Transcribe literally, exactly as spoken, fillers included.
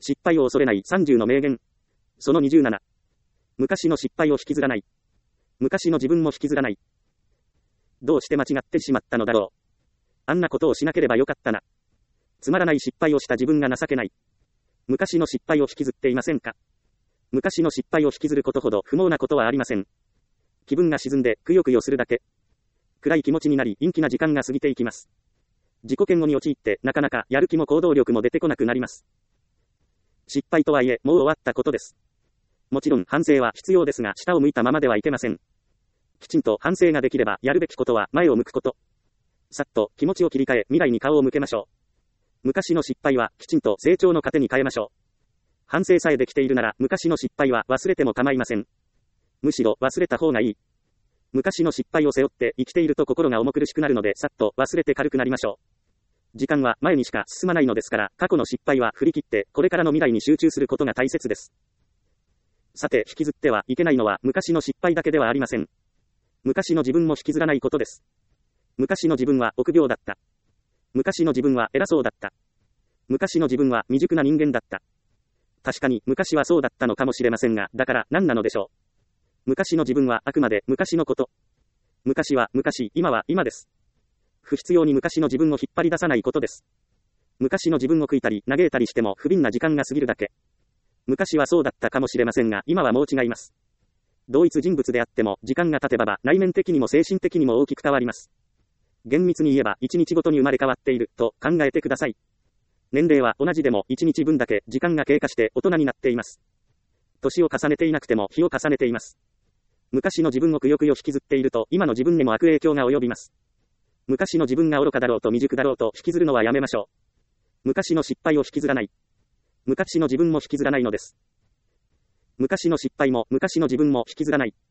失敗を恐れないさんじゅうの名言。そのにじゅうなな。昔の失敗を引きずらない。昔の自分も引きずらない。どうして間違ってしまったのだろう。あんなことをしなければよかったな。つまらない失敗をした自分が情けない。昔の失敗を引きずっていませんか。昔の失敗を引きずることほど不毛なことはありません。気分が沈んでくよくよするだけ。暗い気持ちになり陰気な時間が過ぎていきます。自己嫌悪に陥ってなかなかやる気も行動力も出てこなくなります。失敗とはいえもう終わったことです。もちろん反省は必要ですが下を向いたままではいけません。きちんと反省ができればやるべきことは前を向くこと。さっと気持ちを切り替え未来に顔を向けましょう。昔の失敗はきちんと成長の糧に変えましょう。反省さえできているなら昔の失敗は忘れても構いません。むしろ忘れた方がいい。昔の失敗を背負って生きていると心が重苦しくなるのでさっと忘れて軽くなりましょう。時間は前にしか進まないのですから過去の失敗は振り切ってこれからの未来に集中することが大切です。さて引きずってはいけないのは昔の失敗だけではありません。昔の自分も引きずらないことです。昔の自分は臆病だった。昔の自分は偉そうだった。昔の自分は未熟な人間だった。確かに昔はそうだったのかもしれませんが、だから何なのでしょう。昔の自分はあくまで昔のこと。昔は昔、今は今です。不必要に昔の自分を引っ張り出さないことです。昔の自分を悔いたり嘆いたりしても不憫な時間が過ぎるだけ。昔はそうだったかもしれませんが、今はもう違います。同一人物であっても、時間が経てばば、内面的にも精神的にも大きく変わります。厳密に言えば、一日ごとに生まれ変わっている、と考えてください。年齢は同じでも、一日分だけ時間が経過して大人になっています。年を重ねていなくても、日を重ねています。昔の自分をくよくよ引きずっていると、今の自分にも悪影響が及びます。昔の自分が愚かだろうと未熟だろうと引きずるのはやめましょう。昔の失敗を引きずらない。昔の自分も引きずらないのです。昔の失敗も昔の自分も引きずらない。